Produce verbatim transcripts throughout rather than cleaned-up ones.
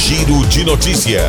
Giro de Notícia.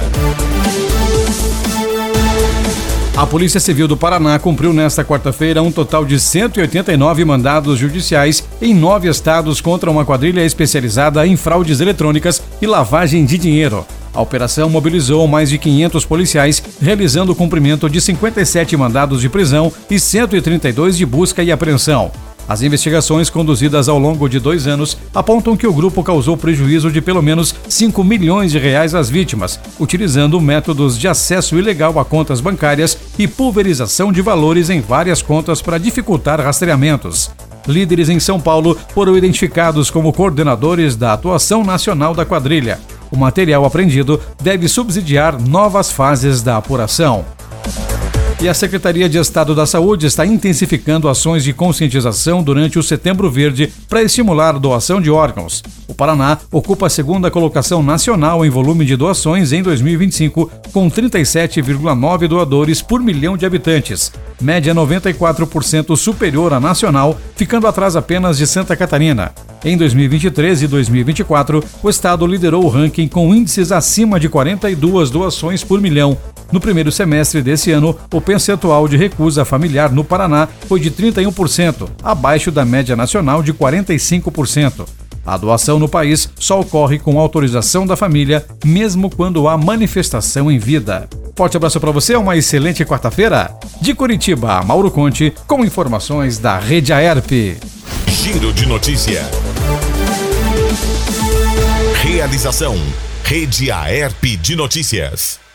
A Polícia Civil do Paraná cumpriu nesta quarta-feira um total de cento e oitenta e nove mandados judiciais em nove estados contra uma quadrilha especializada em fraudes eletrônicas e lavagem de dinheiro. A operação mobilizou mais de quinhentos policiais, realizando o cumprimento de cinquenta e sete mandados de prisão e cento e trinta e dois de busca e apreensão. As investigações conduzidas ao longo de dois anos apontam que o grupo causou prejuízo de pelo menos cinco milhões de reais às vítimas, utilizando métodos de acesso ilegal a contas bancárias e pulverização de valores em várias contas para dificultar rastreamentos. Líderes em São Paulo foram identificados como coordenadores da atuação nacional da quadrilha. O material apreendido deve subsidiar novas fases da apuração. E a Secretaria de Estado da Saúde está intensificando ações de conscientização durante o Setembro Verde para estimular a doação de órgãos. O Paraná ocupa a segunda colocação nacional em volume de doações em dois mil e vinte e cinco, com trinta e sete vírgula nove doadores por milhão de habitantes, média noventa e quatro por cento superior à nacional, ficando atrás apenas de Santa Catarina. Em dois mil e vinte e três e dois mil e vinte e quatro, o estado liderou o ranking com índices acima de quarenta e duas doações por milhão. No primeiro semestre desse ano, o percentual de recusa familiar no Paraná foi de trinta e um por cento, abaixo da média nacional de quarenta e cinco por cento. A doação no país só ocorre com autorização da família, mesmo quando há manifestação em vida. Forte abraço para você, uma excelente quarta-feira. De Curitiba, Mauro Conte, com informações da Rede Aerp. Giro de Notícia. Realização: Rede Aerp de Notícias.